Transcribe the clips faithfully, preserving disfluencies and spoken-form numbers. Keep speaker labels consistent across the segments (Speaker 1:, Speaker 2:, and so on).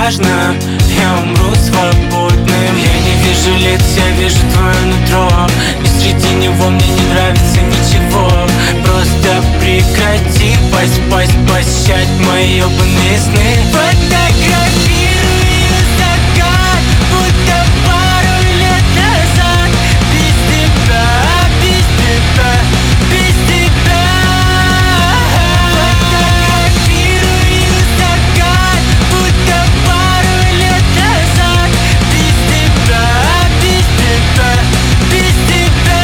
Speaker 1: важно, я умру свободным. Я не вижу лиц, я вижу твое нутро, и среди него мне не нравится ничего. Просто прекрати пасть, пасть, посещать мои ёбаные сны. Фотографирую закат, будто пару лет назад. Без тебя, без тебя, без тебя. Фотографирую закат, будто пару лет назад. Без тебя, без тебя, без тебя.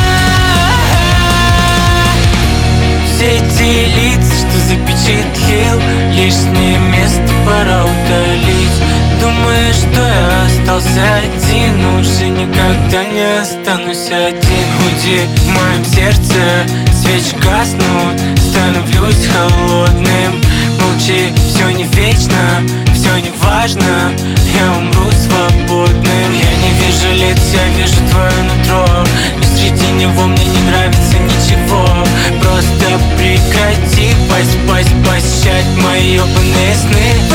Speaker 1: Все эти лица, что запечатлел, лишнее место пора удалить. Думаешь, что я остался один, но уже никогда не останусь один. Уйди в моем сердце, свечи гаснут, становлюсь холодным. Молчи, все не вечно, все не важно, я умру свободным. Я не вижу лиц, я вижу твое нутро, и среди него мне не нравится ничего. Просто прекрати пасть, пасть, посещать мои ёбаные сны.